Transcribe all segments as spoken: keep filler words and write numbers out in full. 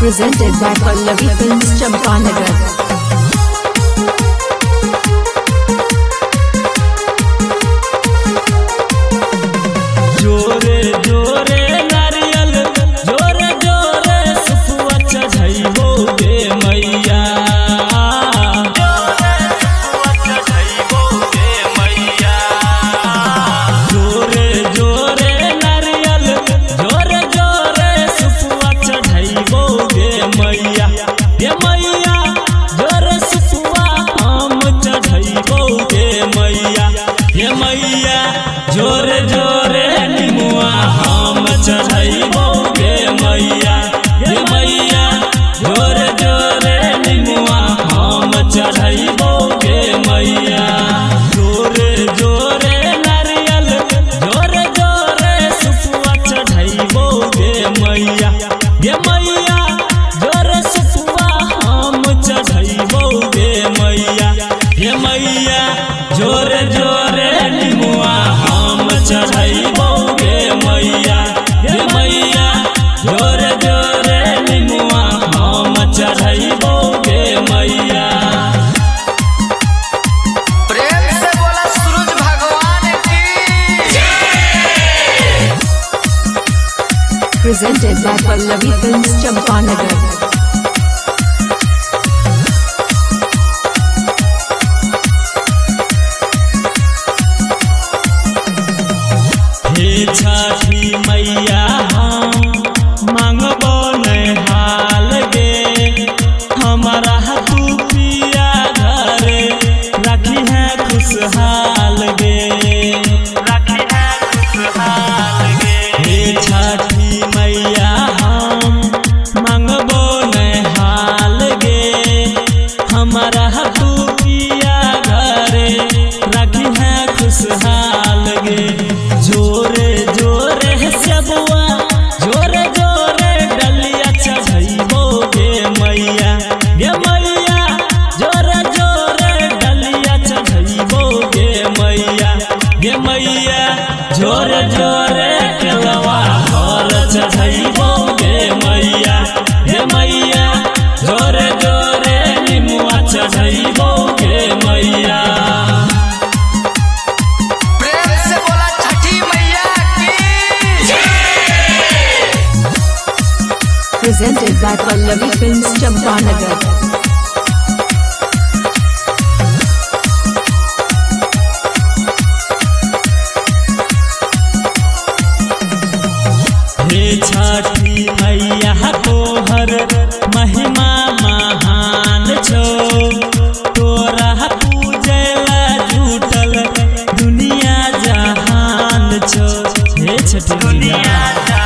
Presented by Pallavi Films, Champanagar. जोरे जोरे नारियल जोरे जोरे सुपुआ चढ़ाइबो गे मैया जोरे जोरे नारियल जोरे जोरे सुपुआ चढ़ाइबो गे मैया गे मैया जोरे सुपुआ हम चढ़ाइबो गे मैया गे मैया जोरे जोरे हम चढ़ाइबो गे मैया गे मैया जोरे जोरे निमुआ हम चढ़ाइबो गे मैया जोरे जोरे नारियल जोरे जोरे सुपुआ चढ़ाइबो गे मैया गे मैया जोरे सुपुआ हम चढ़ाइबो गे मैया गे मैया जोरे जोरे निमुआ हम चढ़ाइबो गे मैया गे मैया जोरे जोरे निमुआ हम चढ़ाइबो गे मैया। प्रेम से बोला सूरज भगवान की। Presented by Pallavi Films, Champanagar. हे छठी मैया हम मांगबो नहाल गे हमारा तू पिया घरे रखी है खुशहाल गे रखी है खुशहाल गे हे छठी मैया हम मांगबो नहाल गे हमारा तू पिया घरे रखी है खुशहाल गे जोरे जोरे सबुआ जोरे जोरे डलिया चढ़ाइबो गे मैया गे मैया जोरे जोरे डलिया चढ़ाइबो गे मैया गे मैया जोरे जोरे केलवा घर चढ़ाइबो गे मैया गे मैया जोरे जोरे निमुआ चढ़ाइबो गे मैया। प्रेम से बोला छठी मैया की। Presented by Pallavi Films, Champanagar. हे छठी मैया तोहर महिमा महान छो तोरा पूजला जुटल दुनिया जहान छो हे छठी दुनिया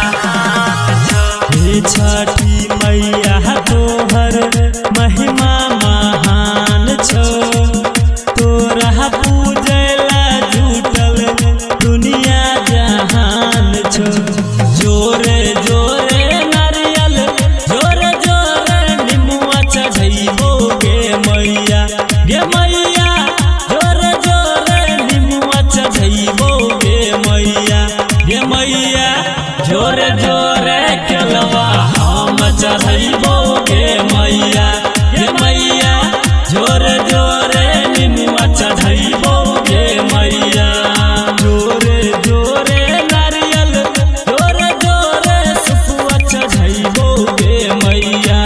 हे छठी मैया तोहर महिमा महान छो तोरा पूजला जुटल दुनिया जहान छो जोरे जोरे नारियल जोरे जोरे निमुआ चढ़ाइबो गे मैया गे मैया जोरे जोरे निमुआ चढ़ाइबो गे मैया गे मैया जोरे जोरे केलवा हम चढ़ाइबो गे मैया गे मैया जोरे जोरे निमुआ चढ़ाइबो गे मैया जोरे जोरे नारियल जोरे जोरे सुपुआ चढ़ाइबो गे मैया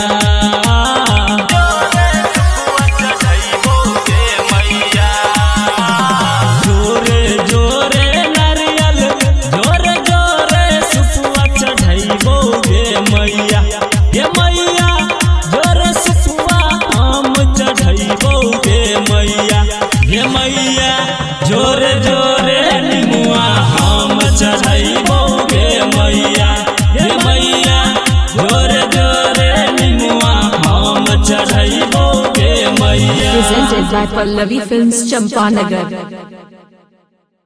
जोरे जोरे नारियल जोरे जोरे सुपुआ चढ़ाइबो गे मैया गे मैया जोरे सुपुआ हम चढ़ाइबो गे मैया गे मैया जोरे जोरे निमुआ हम चढ़ाइबो गे मैया गे मैया जोरे जोरे निमुआ हम चढ़ाइबो गे मैया। Presented by Pallavi Films, Champanagar.